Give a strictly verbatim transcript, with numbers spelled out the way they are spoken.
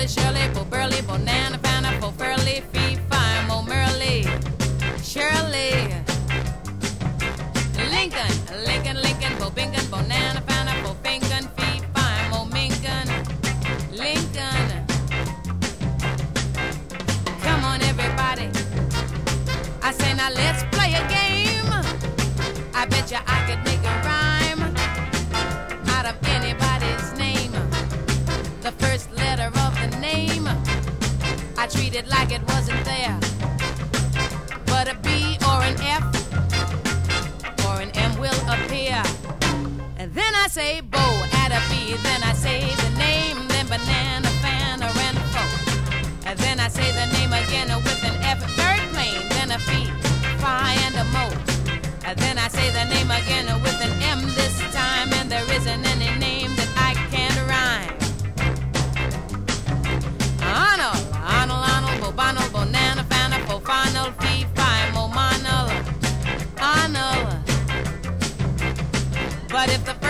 Shirley, Shirley, Bo Burley, Bonana, Fana, Bo Furley, Fee, Fine, Mo Merly, Shirley, Lincoln, Lincoln, Lincoln, Bo Bingon, Bonana, Fana, Bo Fingon, Fee, Fine, Mo Mingon, Lincoln. Come on, everybody. I say now let's play a game. I bet you I could make a rhyme out of anybody's name. The first letter of the name, I treat it like it wasn't there. But a B or an F or an M will appear. And then I say Bo, add a B. Then I say the name, then banana, fan, or and fo. And then I say the name again with an F, third plane, then a F, Phi, and a Mo. And then I say the name again with an M this time, and there isn't any name that I can't rhyme. Arnold, Arnold, Arnold, Bobonald, Bonana, Fana, Fofonal, Fee, Fi, Momonal, Arnold. But if the